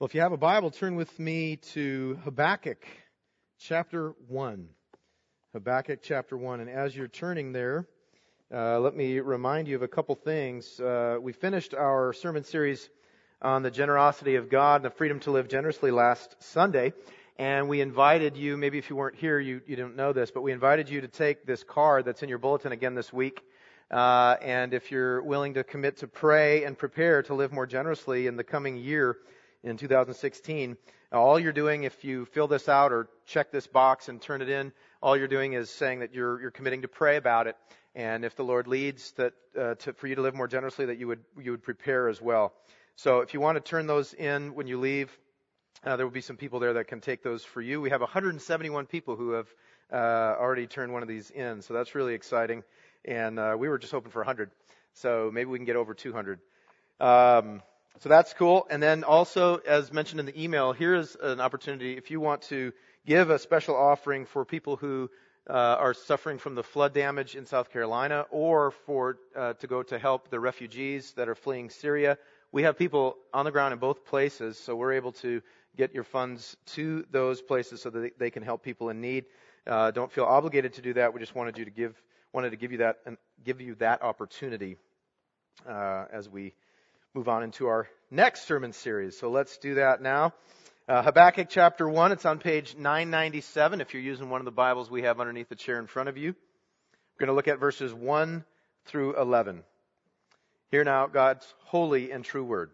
Well, if you have a Bible, turn with me to Habakkuk chapter 1. Habakkuk chapter 1. And as you're turning there, let me remind you of a couple things. We finished our sermon series on the generosity of God and the freedom to live generously last Sunday. And we invited you, maybe if you weren't here, you don't know this, but we invited you to take this card that's in your bulletin again this week. And if you're willing to commit to pray and prepare to live more generously in the coming year, in 2016, all you're doing, if you fill this out or check this box and turn it in, all you're doing is saying that you're committing to pray about it. And if the Lord leads that for you to live more generously, that you would prepare as well. So if you want to turn those in when you leave, there will be some people there that can take those for you. We have 171 people who have already turned one of these in, so that's really exciting. And we were just hoping for 100, so maybe we can get over 200. So that's cool. And then also, as mentioned in the email, here is an opportunity if you want to give a special offering for people who are suffering from the flood damage in South Carolina, or for to go to help the refugees that are fleeing Syria. We have people on the ground in both places, so we're able to get your funds to those places so that they can help people in need. Don't feel obligated to do that. We just wanted to give you that opportunity as we move on into our next sermon series. So let's do that now. Habakkuk chapter 1, it's on page 997 if you're using one of the Bibles we have underneath the chair in front of you. We're going to look at verses 1 through 11. Hear now God's holy and true word.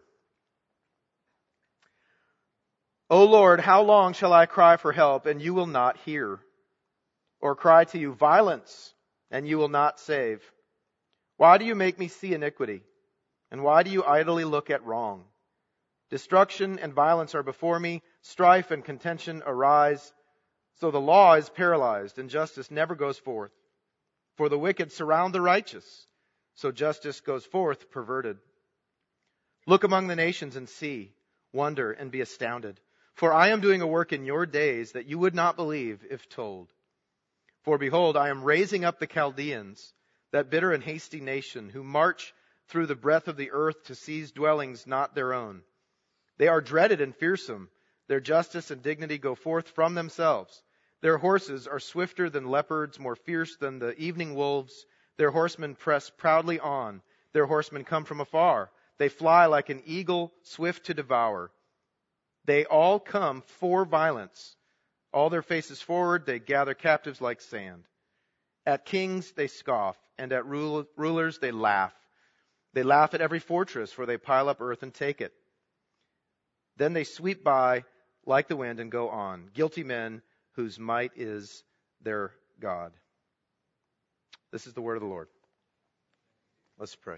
O Lord, how long shall I cry for help, and you will not hear? Or cry to you violence, and you will not save? Why do you make me see iniquity? And why do you idly look at wrong? Destruction and violence are before me, strife and contention arise. So the law is paralyzed, and justice never goes forth. For the wicked surround the righteous, so justice goes forth perverted. Look among the nations and see, wonder and be astounded. For I am doing a work in your days that you would not believe if told. For behold, I am raising up the Chaldeans, that bitter and hasty nation, who march through the breadth of the earth to seize dwellings not their own. They are dreaded and fearsome. Their justice and dignity go forth from themselves. Their horses are swifter than leopards, more fierce than the evening wolves. Their horsemen press proudly on. Their horsemen come from afar. They fly like an eagle, swift to devour. They all come for violence. All their faces forward, they gather captives like sand. At kings they scoff, and at rulers they laugh. They laugh at every fortress, for they pile up earth and take it. Then they sweep by like the wind and go on, guilty men whose might is their God. This is the word of the Lord. Let's pray.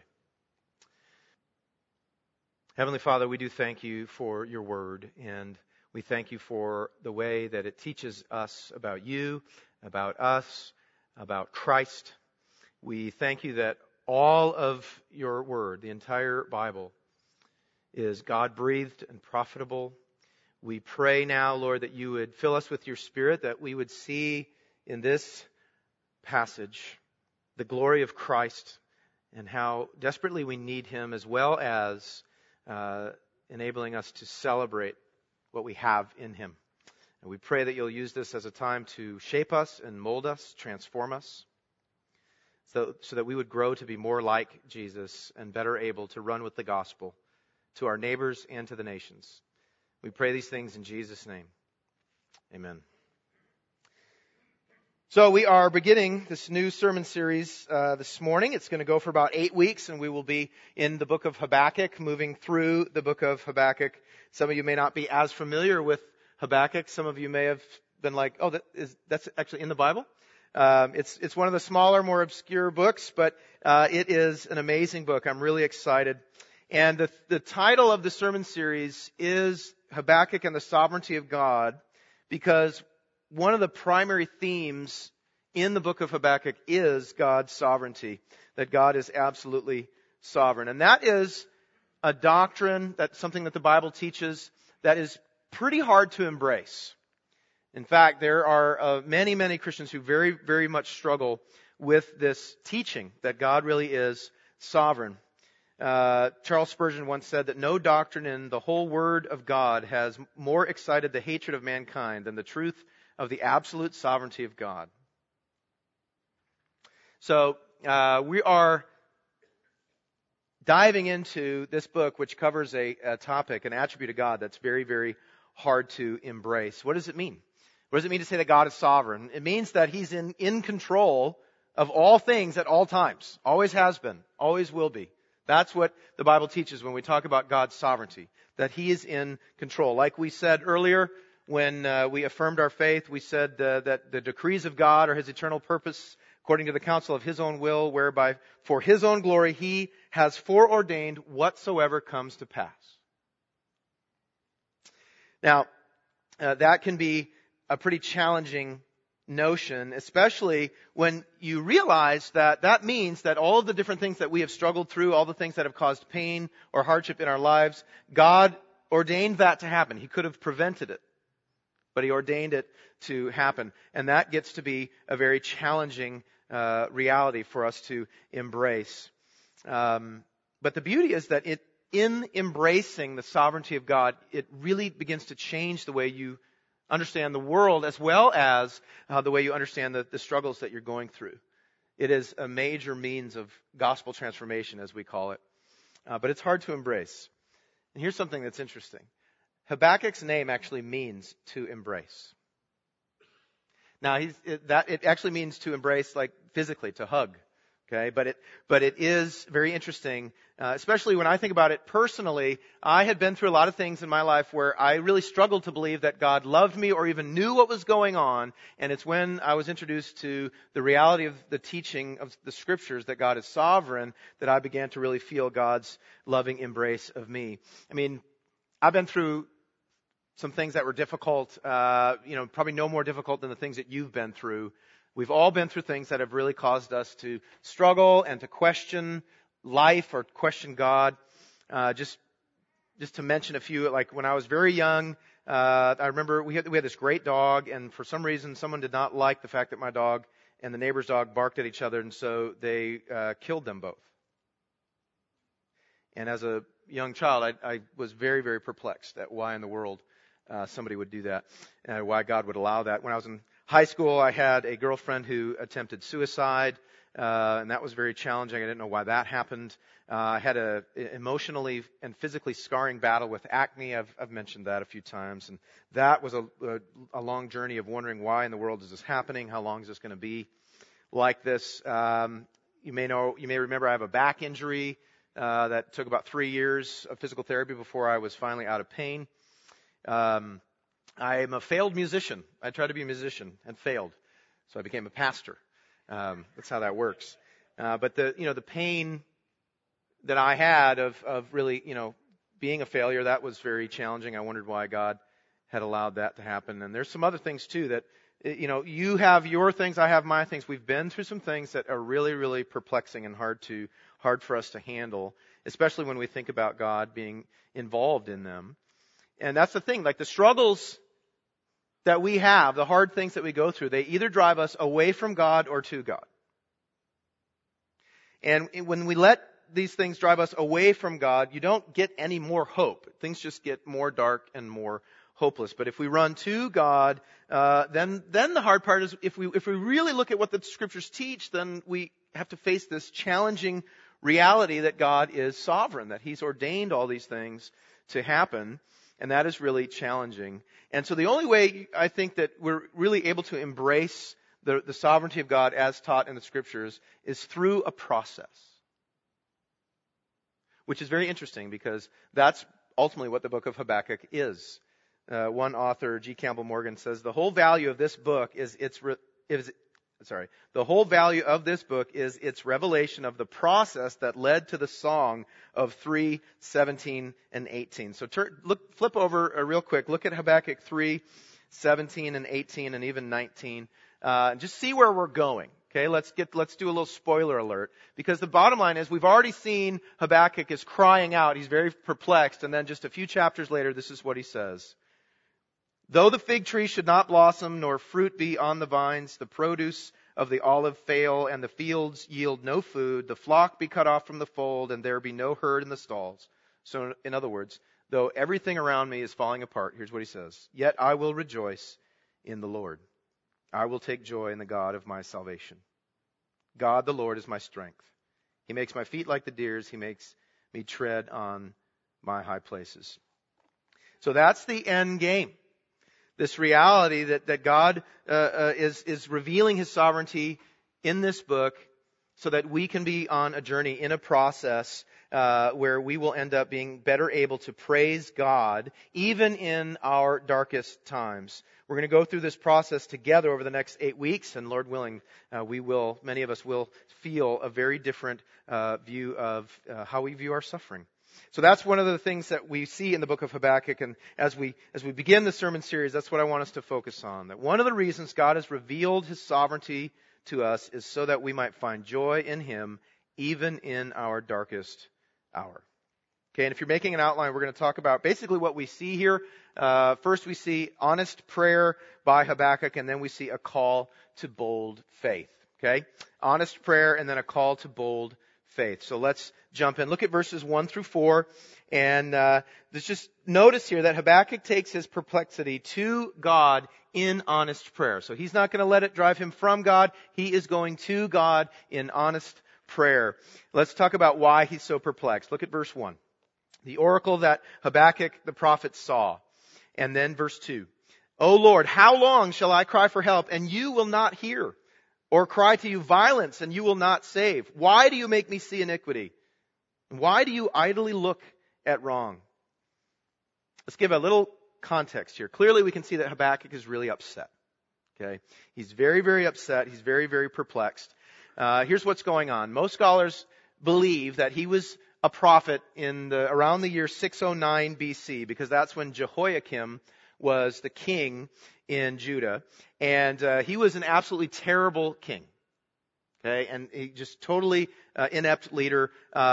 Heavenly Father, we do thank you for your word, and we thank you for the way that it teaches us about you, about us, about Christ. We thank you that all of your word, the entire Bible, is God-breathed and profitable. We pray now, Lord, that you would fill us with your Spirit, that we would see in this passage the glory of Christ and how desperately we need him, as well as enabling us to celebrate what we have in him. And we pray that you'll use this as a time to shape us and mold us, transform us, so that we would grow to be more like Jesus and better able to run with the gospel to our neighbors and to the nations. We pray these things in Jesus' name. Amen. So we are beginning this new sermon series this morning. It's going to go for about 8 weeks, and we will be in the book of Habakkuk, moving through the book of Habakkuk. Some of you may not be as familiar with Habakkuk. Some of you may have been like, oh, that's actually in the Bible. It's one of the smaller, more obscure books, but it is an amazing book. I'm really excited. And the title of the sermon series is Habakkuk and the Sovereignty of God, because one of the primary themes in the book of Habakkuk is God's sovereignty, that God is absolutely sovereign. And that is a doctrine, that's something that the Bible teaches, that is pretty hard to embrace. In fact, there are many, many Christians who very, very much struggle with this teaching that God really is sovereign. Charles Spurgeon once said that no doctrine in the whole Word of God has more excited the hatred of mankind than the truth of the absolute sovereignty of God. So we are diving into this book, which covers a topic, an attribute of God that's very, very hard to embrace. What does it mean? What does it mean to say that God is sovereign? It means that He's in control of all things at all times. Always has been. Always will be. That's what the Bible teaches when we talk about God's sovereignty. That He is in control. Like we said earlier, when we affirmed our faith, we said that the decrees of God are His eternal purpose, according to the counsel of His own will, whereby for His own glory He has foreordained whatsoever comes to pass. Now, that can be a pretty challenging notion, especially when you realize that means that all of the different things that we have struggled through, all the things that have caused pain or hardship in our lives, God ordained that to happen. He could have prevented it, but He ordained it to happen. And that gets to be a very challenging reality for us to embrace. But the beauty is that in embracing the sovereignty of God, it really begins to change the way you understand the world as well as the way you understand the struggles that you're going through. It is a major means of gospel transformation, as we call it. But it's hard to embrace. And here's something that's interesting. Habakkuk's name actually means to embrace. Now, it actually means to embrace, like physically, to hug. Okay, but it is very interesting, especially when I think about it personally. I had been through a lot of things in my life where I really struggled to believe that God loved me or even knew what was going on. And it's when I was introduced to the reality of the teaching of the Scriptures that God is sovereign that I began to really feel God's loving embrace of me. I mean, I've been through some things that were difficult, probably no more difficult than the things that you've been through. We've all been through things that have really caused us to struggle and to question life or question God. Just to mention a few, like when I was very young, I remember we had this great dog, and for some reason someone did not like the fact that my dog and the neighbor's dog barked at each other, and so they killed them both. And as a young child, I was very, very perplexed at why in the world somebody would do that, and why God would allow that. When I was in high school, I had a girlfriend who attempted suicide, and that was very challenging. I didn't know why that happened. I had a emotionally and physically scarring battle with acne. I've mentioned that a few times, and that was a long journey of wondering why in the world is this happening? How long is this going to be like this? You may remember I have a back injury that took about 3 years of physical therapy before I was finally out of pain. I am a failed musician. I tried to be a musician and failed, so I became a pastor. That's how that works. But the pain that I had of really, being a failure, that was very challenging. I wondered why God had allowed that to happen. And there's some other things too that, you have your things, I have my things. We've been through some things that are really, really perplexing and hard for us to handle, especially when we think about God being involved in them. And that's the thing, like the struggles that we have, the hard things that we go through, they either drive us away from God or to God. And when we let these things drive us away from God, you don't get any more hope. Things just get more dark and more hopeless. But if we run to God, then the hard part is if we really look at what the Scriptures teach, then we have to face this challenging reality that God is sovereign, that He's ordained all these things to happen. And that is really challenging. And so the only way I think that we're really able to embrace the sovereignty of God as taught in the Scriptures is through a process. Which is very interesting because that's ultimately what the book of Habakkuk is. One author, G. Campbell Morgan, says the whole value of this book is its revelation of the process that led to the song of 3, 17, and 18. So flip over real quick. Look at Habakkuk 3, 17, and 18, and even 19. Just see where we're going. Okay, let's do a little spoiler alert. Because the bottom line is we've already seen Habakkuk is crying out. He's very perplexed. And then just a few chapters later, this is what he says. Though the fig tree should not blossom, nor fruit be on the vines, the produce of the olive fail, and the fields yield no food, the flock be cut off from the fold, and there be no herd in the stalls. So in other words, though everything around me is falling apart, here's what he says, yet I will rejoice in the Lord. I will take joy in the God of my salvation. God the Lord is my strength. He makes my feet like the deer's. He makes me tread on my high places. So that's the end game. This reality that God is revealing His sovereignty in this book so that we can be on a journey in a process where we will end up being better able to praise God even in our darkest times. We're going to go through this process together over the next 8 weeks, and Lord willing, many of us will feel a very different view of how we view our suffering. So that's one of the things that we see in the book of Habakkuk, and as we begin the sermon series, that's what I want us to focus on. That one of the reasons God has revealed His sovereignty to us is so that we might find joy in Him even in our darkest hour. Okay, and if you're making an outline, we're going to talk about basically what we see here. First, we see honest prayer by Habakkuk, and then we see a call to bold faith. Okay, honest prayer and then a call to bold faith. So let's jump in. Look at verses 1 through 4. And let's just notice here that Habakkuk takes his perplexity to God in honest prayer. So he's not going to let it drive him from God. He is going to God in honest prayer. Let's talk about why he's so perplexed. Look at verse 1. The oracle that Habakkuk the prophet saw. And then verse 2. O Lord, how long shall I cry for help and you will not hear? Or cry to you violence and you will not save? Why do you make me see iniquity? Why do you idly look at wrong? Let's give a little context here. Clearly we can see that Habakkuk is really upset. Okay, he's very, very upset. He's very, very perplexed. Here's what's going on. Most scholars believe that he was a prophet around the year 609 BC, because that's when Jehoiakim was the king in Judah. And he was an absolutely terrible king. Okay, and he just totally inept leader.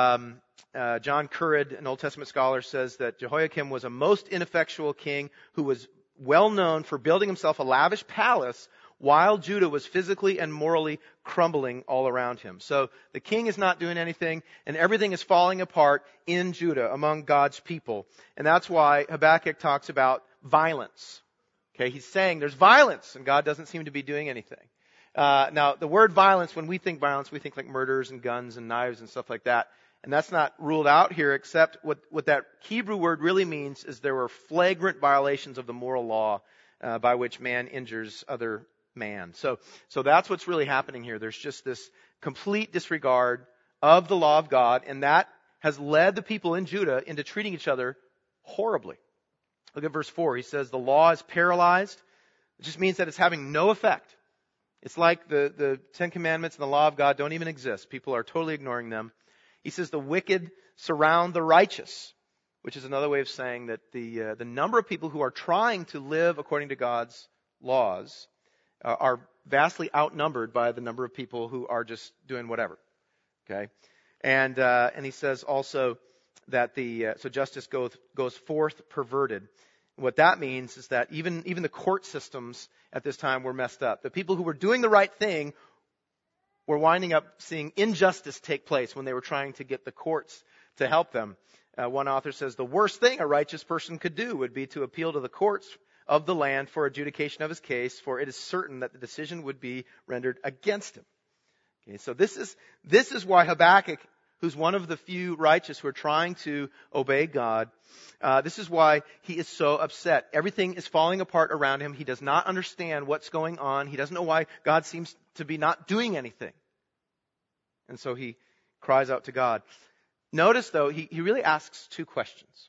John Currid, an Old Testament scholar, says that Jehoiakim was a most ineffectual king who was well known for building himself a lavish palace while Judah was physically and morally crumbling all around him. So the king is not doing anything, and everything is falling apart in Judah among God's people. And that's why Habakkuk talks about violence. Okay, he's saying there's violence, and God doesn't seem to be doing anything. Now, the word violence, when we think violence, we think like murders and guns and knives and stuff like that. And that's not ruled out here, except what that Hebrew word really means is there were flagrant violations of the moral law by which man injures other man. So that's what's really happening here. There's just this complete disregard of the law of God, and that has led the people in Judah into treating each other horribly. Look at verse 4. He says the law is paralyzed. It just means that it's having no effect. It's like the Ten Commandments and the law of God don't even exist. People are totally ignoring them. He says the wicked surround the righteous, which is another way of saying that the number of people who are trying to live according to God's laws are vastly outnumbered by the number of people who are just doing whatever. Okay, and he says also that so justice goes forth perverted. What that means is that even the court systems at this time were messed up. The people who were doing the right thing were winding up seeing injustice take place when they were trying to get the courts to help them. One author says the worst thing a righteous person could do would be to appeal to the courts of the land for adjudication of his case, for it is certain that the decision would be rendered against him. Okay, so this is why Habakkuk, who's one of the few righteous who are trying to obey God, this is why he is so upset. Everything is falling apart around him. He does not understand what's going on. He doesn't know why God seems to be not doing anything. And so he cries out to God. Notice, though, he really asks two questions.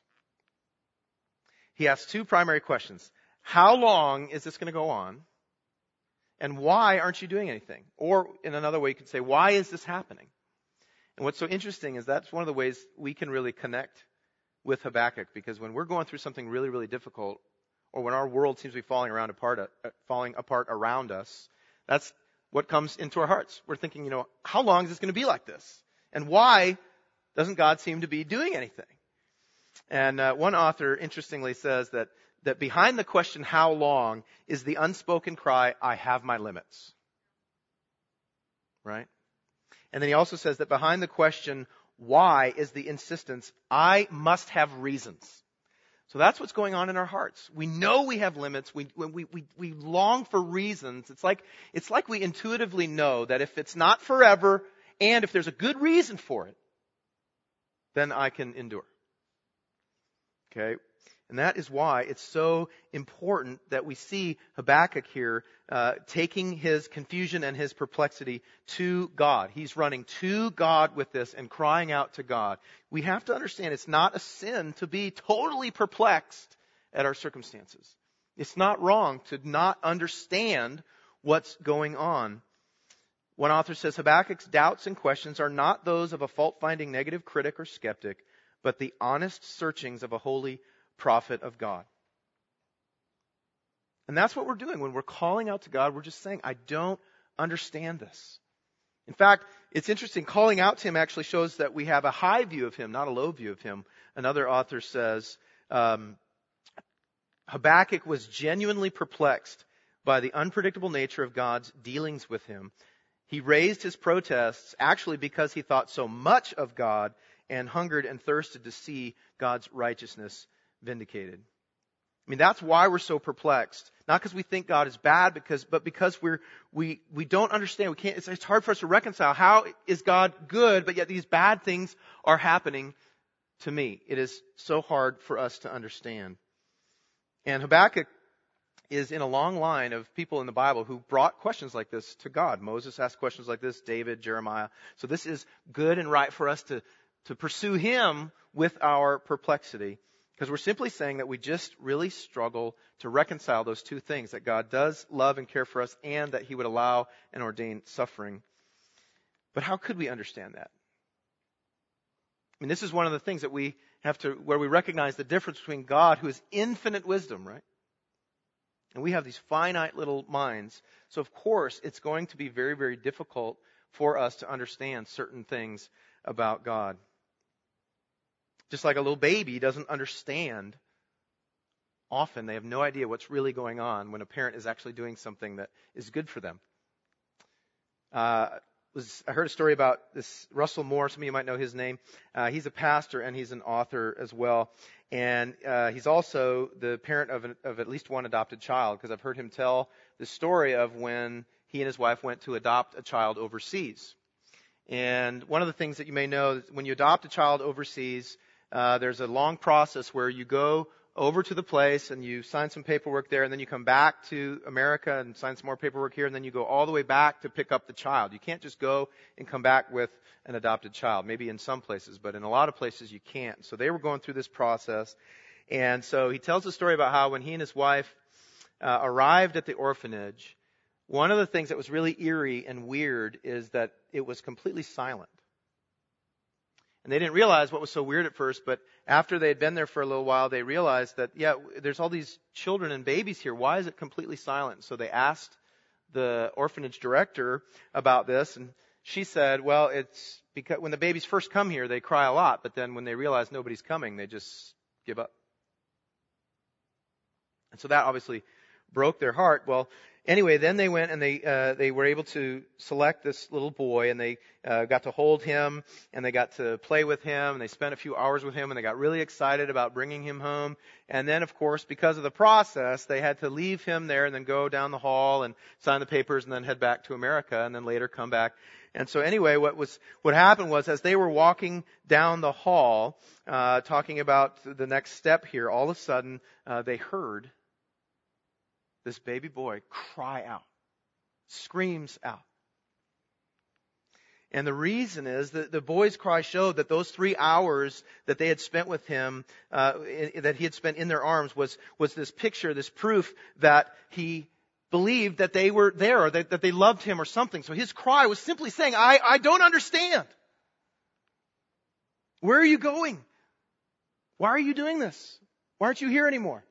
He asks two primary questions. How long is this going to go on? And why aren't you doing anything? Or in another way, you could say, why is this happening? And what's so interesting is that's one of the ways we can really connect with Habakkuk, because when we're going through something really, really difficult, or when our world seems to be falling apart around us, that's what comes into our hearts. We're thinking, how long is this going to be like this? And why doesn't God seem to be doing anything? And one author, interestingly, says that behind the question, how long, is the unspoken cry, I have my limits. right? And then he also says that behind the question, why, is the insistence, I must have reasons. So that's what's going on in our hearts. We know we have limits. We long for reasons. It's like we intuitively know that if it's not forever and if there's a good reason for it, then I can endure. Okay? And that is why it's so important that we see Habakkuk here taking his confusion and his perplexity to God. He's running to God with this and crying out to God. We have to understand it's not a sin to be totally perplexed at our circumstances. It's not wrong to not understand what's going on. One author says Habakkuk's doubts and questions are not those of a fault-finding negative critic or skeptic, but the honest searchings of a holy prophet of God. And that's what we're doing. When we're calling out to God, we're just saying, I don't understand this. In fact, it's interesting. Calling out to Him actually shows that we have a high view of Him, not a low view of Him. Another author says, Habakkuk was genuinely perplexed by the unpredictable nature of God's dealings with him. He raised his protests actually because he thought so much of God and hungered and thirsted to see God's righteousness vindicated. I mean, that's why we're so perplexed. Not because we think God is bad, but because we don't understand. We can't. It's hard for us to reconcile. How is God good, but yet these bad things are happening to me? It is so hard for us to understand. And Habakkuk is in a long line of people in the Bible who brought questions like this to God. Moses asked questions like this, David, Jeremiah. So this is good and right for us to pursue him with our perplexity. Because we're simply saying that we just really struggle to reconcile those two things, that God does love and care for us and that He would allow and ordain suffering. But how could we understand that? I mean, this is one of the things that we have to, where we recognize the difference between God, who is infinite wisdom, right? And we have these finite little minds. So of course, it's going to be very, very difficult for us to understand certain things about God. Just like a little baby doesn't understand. Often they have no idea what's really going on when a parent is actually doing something that is good for them. I heard a story about this Russell Moore. Some of you might know his name. He's a pastor and he's an author as well. And he's also the parent of at least one adopted child, because I've heard him tell the story of when he and his wife went to adopt a child overseas. And one of the things that you may know is when you adopt a child overseas, there's a long process where you go over to the place and you sign some paperwork there, and then you come back to America and sign some more paperwork here, and then you go all the way back to pick up the child. You can't just go and come back with an adopted child. Maybe in some places, but in a lot of places you can't. So they were going through this process. And so he tells a story about how when he and his wife arrived at the orphanage, one of the things that was really eerie and weird is that it was completely silent. And they didn't realize what was so weird at first, but after they had been there for a little while, they realized that, there's all these children and babies here. Why is it completely silent? So they asked the orphanage director about this, and she said, well, it's because when the babies first come here, they cry a lot, but then when they realize nobody's coming, they just give up. And so that obviously broke their heart. Well, anyway, then they went and they were able to select this little boy, and they got to hold him, and they got to play with him, and they spent a few hours with him, and they got really excited about bringing him home. And then, of course, because of the process, they had to leave him there and then go down the hall and sign the papers and then head back to America and then later come back. And so anyway, what happened was, as they were walking down the hall, talking about the next step here, all of a sudden they heard this baby boy cry out, screams out. And the reason is that the boy's cry showed that those 3 hours that they had spent with him, that he had spent in their arms, was this picture, this proof that he believed that they were there, or that they loved him or something. So his cry was simply saying, I don't understand. Where are you going? Why are you doing this? Why aren't you here anymore?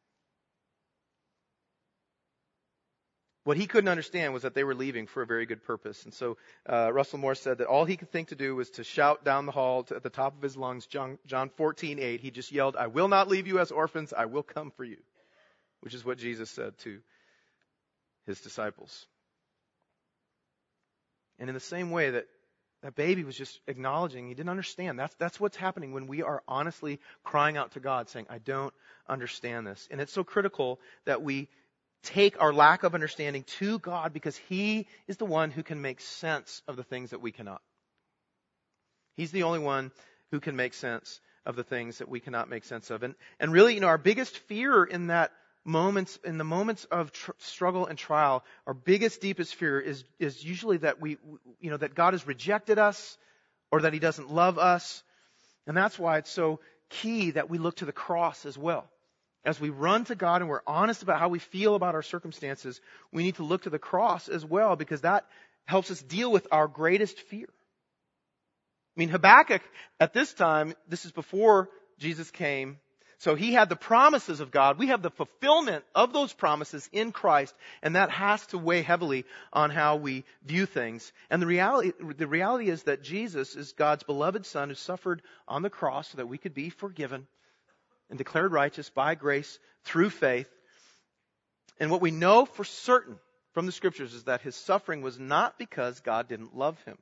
What he couldn't understand was that they were leaving for a very good purpose. And so Russell Moore said that all he could think to do was to shout down the hall at the top of his lungs, John 14:8. He just yelled, I will not leave you as orphans, I will come for you. Which is what Jesus said to his disciples. And in the same way that that baby was just acknowledging, he didn't understand. That's what's happening when we are honestly crying out to God, saying, I don't understand this. And it's so critical that we take our lack of understanding to God, because He is the one who can make sense of the things that we cannot. He's the only one who can make sense of the things that we cannot make sense of. And really, our biggest fear in the moments of struggle and trial, our biggest, deepest fear is usually that that God has rejected us, or that He doesn't love us. And that's why it's so key that we look to the cross as well. As we run to God and we're honest about how we feel about our circumstances, we need to look to the cross as well, because that helps us deal with our greatest fear. I mean, Habakkuk, at this time, this is before Jesus came, so he had the promises of God. We have the fulfillment of those promises in Christ, and that has to weigh heavily on how we view things. And the reality is that Jesus is God's beloved Son who suffered on the cross so that we could be forgiven and declared righteous by grace through faith. And what we know for certain from the Scriptures is that His suffering was not because God didn't love Him.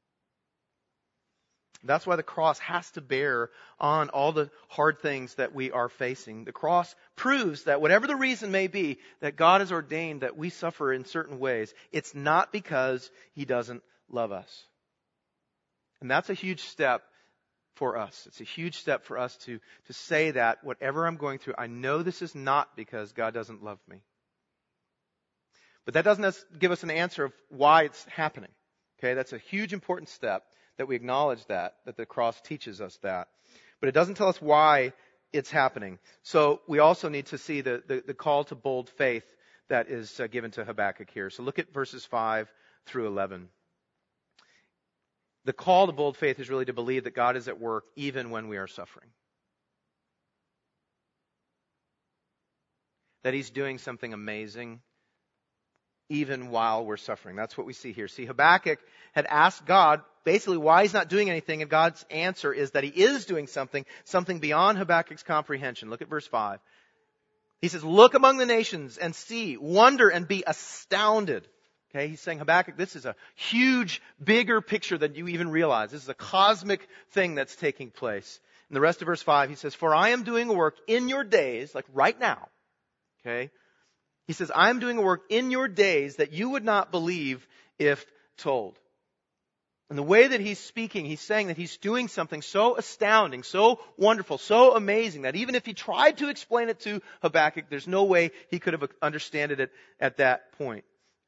That's why the cross has to bear on all the hard things that we are facing. The cross proves that whatever the reason may be, that God has ordained that we suffer in certain ways, it's not because He doesn't love us. And that's a huge step for us. It's a huge step for us to say that whatever I'm going through, I know this is not because God doesn't love me. But that doesn't give us an answer of why it's happening. Okay, that's a huge important step, that we acknowledge that the cross teaches us that. But it doesn't tell us why it's happening. So we also need to see the call to bold faith that is given to Habakkuk here. So look at verses 5 through 11. The call to bold faith is really to believe that God is at work even when we are suffering. That He's doing something amazing even while we're suffering. That's what we see here. See, Habakkuk had asked God basically why He's not doing anything, and God's answer is that He is doing something beyond Habakkuk's comprehension. Look at verse 5. He says, look among the nations and see, wonder and be astounded. Okay, he's saying, Habakkuk, this is a huge, bigger picture than you even realize. This is a cosmic thing that's taking place. In the rest of verse 5, he says, for I am doing a work in your days, like right now. Okay, he says, I am doing a work in your days that you would not believe if told. And the way that he's speaking, he's saying that he's doing something so astounding, so wonderful, so amazing, that even if he tried to explain it to Habakkuk, there's no way he could have understood it at that point.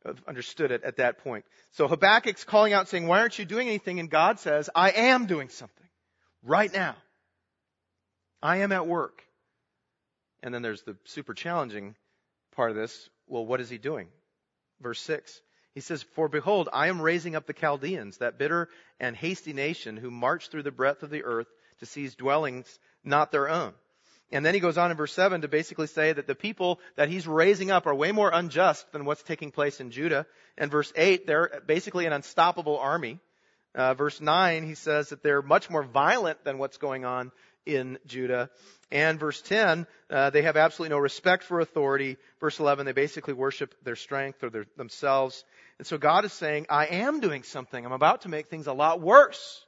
So Habakkuk's calling out saying, why aren't you doing anything? And God says, I am doing something right now. I am at work. And then there's the super challenging part of this. Well, what is He doing? Verse 6. He says, for behold, I am raising up the Chaldeans, that bitter and hasty nation who march through the breadth of the earth to seize dwellings not their own. And then he goes on in verse 7 to basically say that the people that He's raising up are way more unjust than what's taking place in Judah. And verse 8, they're basically an unstoppable army. Verse 9, he says that they're much more violent than what's going on in Judah. And verse 10, they have absolutely no respect for authority. Verse 11, they basically worship their strength or themselves. And so God is saying, I am doing something. I'm about to make things a lot worse.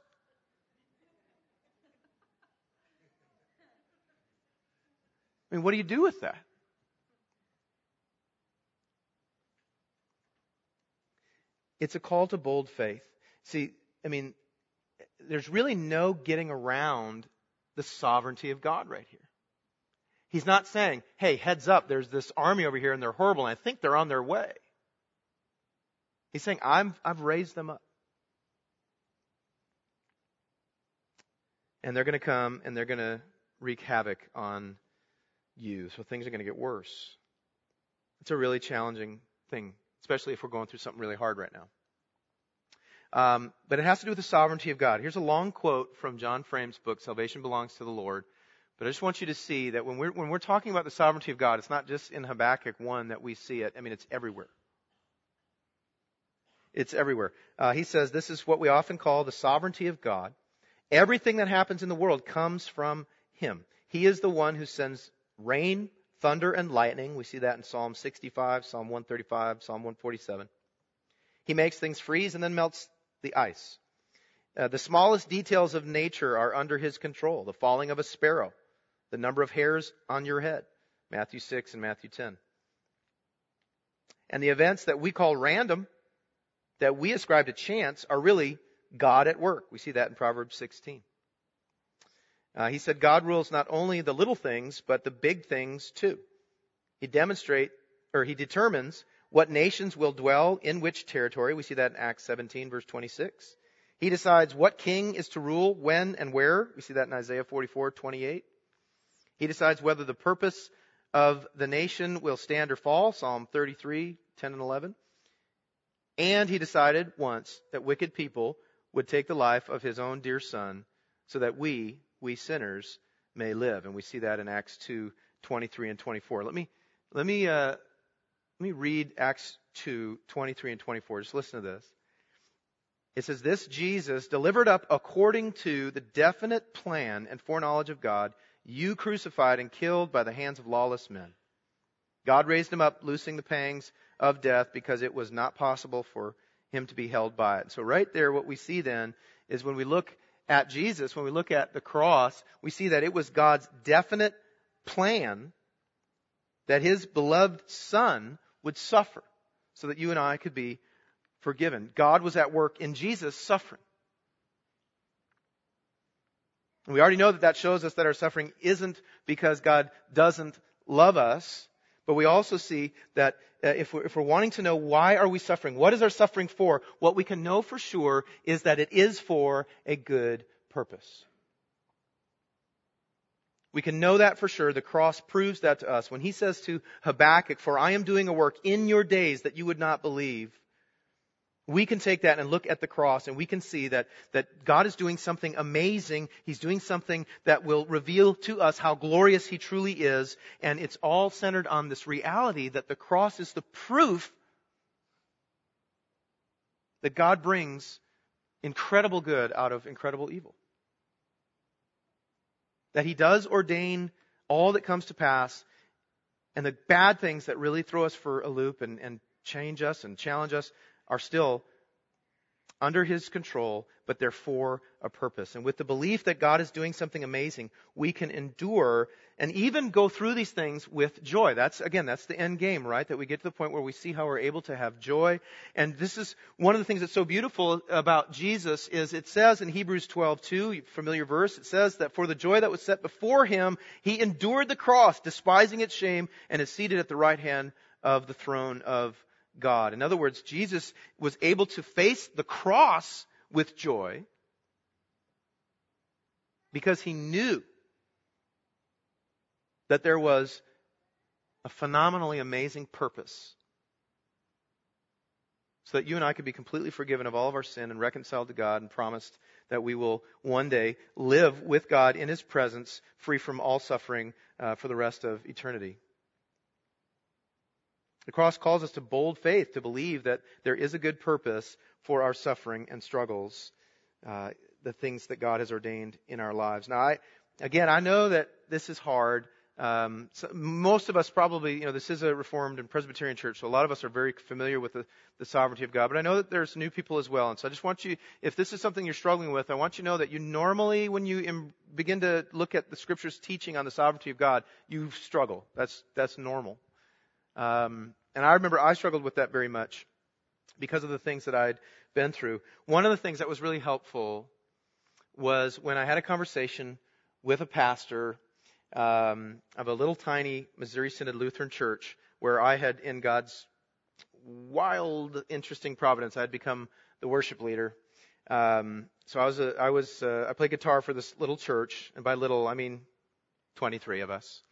I mean, what do you do with that? It's a call to bold faith. See, I mean, there's really no getting around the sovereignty of God right here. He's not saying, hey, heads up, there's this army over here and they're horrible and I think they're on their way. He's saying, I've raised them up. And they're going to come and they're going to wreak havoc on you. So things are going to get worse. It's a really challenging thing, especially if we're going through something really hard right now. But it has to do with the sovereignty of God. Here's a long quote from John Frame's book, Salvation Belongs to the Lord. But I just want you to see that when we're talking about the sovereignty of God, it's not just in Habakkuk 1 that we see it. I mean, it's everywhere. It's everywhere. He says this is what we often call the sovereignty of God. Everything that happens in the world comes from Him. He is the one who sends rain, thunder, and lightning. We see that in Psalm 65, Psalm 135, Psalm 147. He makes things freeze and then melts the ice. The smallest details of nature are under his control. The falling of a sparrow, the number of hairs on your head, Matthew 6 and Matthew 10. And the events that we call random, that we ascribe to chance, are really God at work. We see that in Proverbs 16. He said God rules not only the little things, but the big things too. He determines what nations will dwell in which territory. We see that in Acts 17, verse 26. He decides what king is to rule, when and where. We see that in Isaiah 44, 28. He decides whether the purpose of the nation will stand or fall, Psalm 33, 10 and 11. And he decided once that wicked people would take the life of his own dear son so that we sinners may live. And we see that in Acts 2, 23 and 24. Let me read Acts 2, 23 and 24. Just listen to this. It says, this Jesus, delivered up according to the definite plan and foreknowledge of God, you crucified and killed by the hands of lawless men. God raised him up, loosing the pangs of death, because it was not possible for him to be held by it. So right there, what we see then is when we look at Jesus, when we look at the cross, we see that it was God's definite plan that his beloved Son would suffer so that you and I could be forgiven. God was at work in Jesus suffering. And we already know that shows us that our suffering isn't because God doesn't love us, but we also see that if we're wanting to know why are we suffering, what is our suffering for, what we can know for sure is that it is for a good purpose. We can know that for sure. The cross proves that to us. When he says to Habakkuk, for I am doing a work in your days that you would not believe, we can take that and look at the cross and we can see that God is doing something amazing. He's doing something that will reveal to us how glorious he truly is. And it's all centered on this reality that the cross is the proof that God brings incredible good out of incredible evil. That he does ordain all that comes to pass, and the bad things that really throw us for a loop and change us and challenge us are still under his control, but they're for a purpose. And with the belief that God is doing something amazing, we can endure and even go through these things with joy. That's the end game, right? That we get to the point where we see how we're able to have joy. And this is one of the things that's so beautiful about Jesus is it says in Hebrews 12:2, familiar verse, it says that for the joy that was set before him, he endured the cross, despising its shame, and is seated at the right hand of the throne of God. In other words, Jesus was able to face the cross with joy because he knew that there was a phenomenally amazing purpose so that you and I could be completely forgiven of all of our sin and reconciled to God and promised that we will one day live with God in his presence, free from all suffering for the rest of eternity. The cross calls us to bold faith, to believe that there is a good purpose for our suffering and struggles, the things that God has ordained in our lives. Now, I know that this is hard. So most of us probably, this is a Reformed and Presbyterian church, so a lot of us are very familiar with the sovereignty of God. But I know that there's new people as well. And so I just want you, if this is something you're struggling with, I want you to know that you normally, when you begin to look at the Scripture's teaching on the sovereignty of God, you struggle. That's normal. And I remember I struggled with that very much because of the things that I'd been through. One of the things that was really helpful was when I had a conversation with a pastor of a little tiny Missouri Synod Lutheran church where I had, in God's wild, interesting providence, I had become the worship leader. So I played guitar for this little church, and by little I mean 23 of us.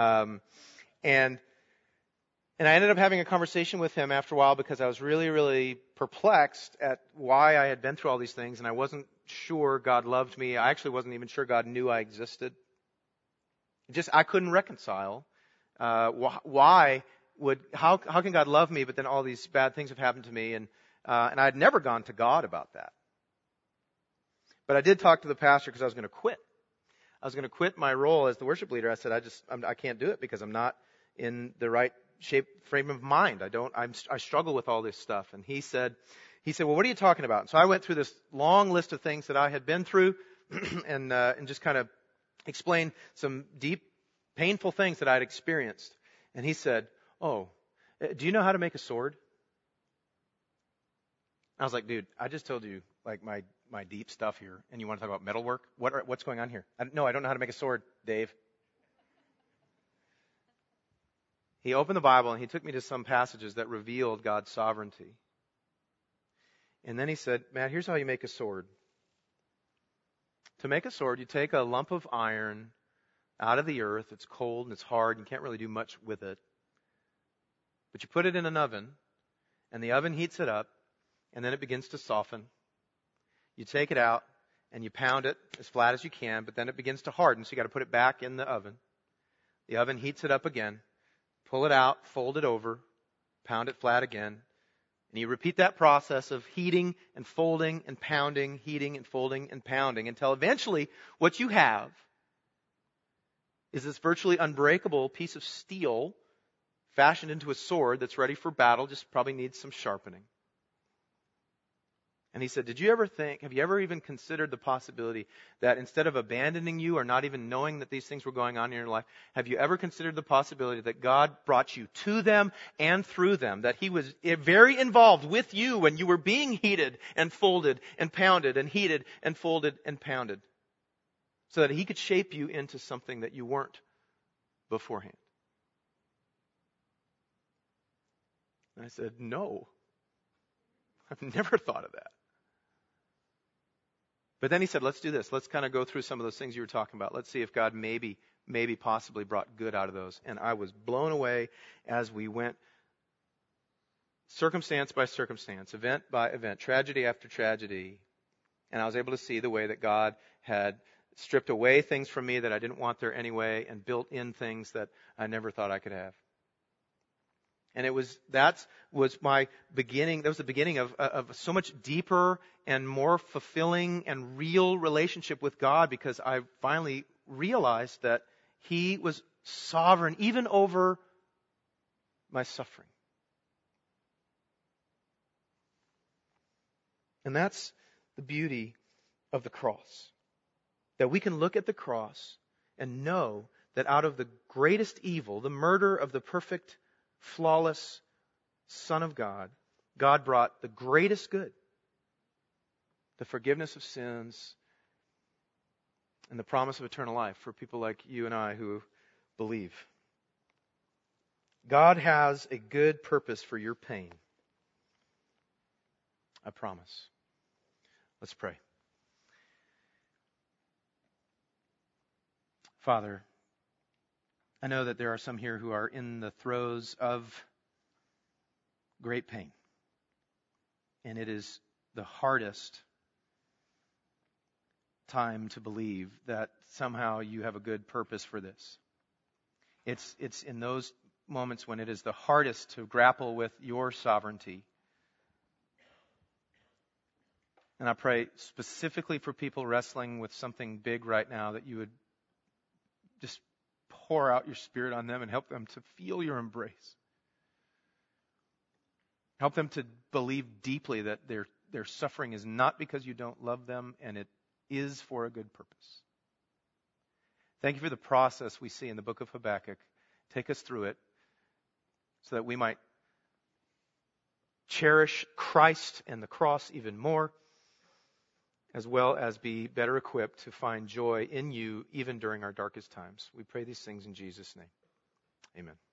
And I ended up having a conversation with him after a while because I was really, really perplexed at why I had been through all these things, and I wasn't sure God loved me. I actually wasn't even sure God knew I existed. I couldn't reconcile how can God love me, but then all these bad things have happened to me, and I had never gone to God about that. But I did talk to the pastor because I was going to quit. I was going to quit my role as the worship leader. I said, I can't do it because I'm not in the right frame of mind. I struggle with all this stuff. And he said, well, what are you talking about? And so I went through this long list of things that I had been through and just kind of explained some deep, painful things that I'd experienced. And he said, oh, do you know how to make a sword? I was like, dude, I just told you like my deep stuff here, and you want to talk about metalwork? What's going on here? No, I don't know how to make a sword, Dave. He opened the Bible and he took me to some passages that revealed God's sovereignty. And then he said, Matt, here's how you make a sword. To make a sword, you take a lump of iron out of the earth. It's cold and it's hard. You can't really do much with it. But you put it in an oven, and the oven heats it up, and then it begins to soften. You take it out, and you pound it as flat as you can, but then it begins to harden, so you got to put it back in the oven. The oven heats it up again. Pull it out, fold it over, pound it flat again. And you repeat that process of heating and folding and pounding, heating and folding and pounding, until eventually what you have is this virtually unbreakable piece of steel fashioned into a sword that's ready for battle, just probably needs some sharpening. And he said, have you ever even considered the possibility that instead of abandoning you or not even knowing that these things were going on in your life, have you ever considered the possibility that God brought you to them and through them, that he was very involved with you when you were being heated and folded and pounded and heated and folded and pounded, so that he could shape you into something that you weren't beforehand? And I said, no, I've never thought of that. But then he said, let's do this. Let's kind of go through some of those things you were talking about. Let's see if God maybe possibly brought good out of those. And I was blown away as we went circumstance by circumstance, event by event, tragedy after tragedy. And I was able to see the way that God had stripped away things from me that I didn't want there anyway and built in things that I never thought I could have. And that was my beginning. That was the beginning of a so much deeper and more fulfilling and real relationship with God, because I finally realized that he was sovereign even over my suffering. And that's the beauty of the cross. That we can look at the cross and know that out of the greatest evil, the murder of the perfect, flawless Son of God, God brought the greatest good, the forgiveness of sins, and the promise of eternal life for people like you and I who believe. God has a good purpose for your pain. I promise. Let's pray. Father, I know that there are some here who are in the throes of great pain. And it is the hardest time to believe that somehow you have a good purpose for this. It's in those moments when it is the hardest to grapple with your sovereignty. And I pray specifically for people wrestling with something big right now, that you would just pour out your Spirit on them and help them to feel your embrace. Help them to believe deeply that their suffering is not because you don't love them, and it is for a good purpose. Thank you for the process we see in the book of Habakkuk. Take us through it so that we might cherish Christ and the cross even more, as well as be better equipped to find joy in you even during our darkest times. We pray these things in Jesus' name. Amen.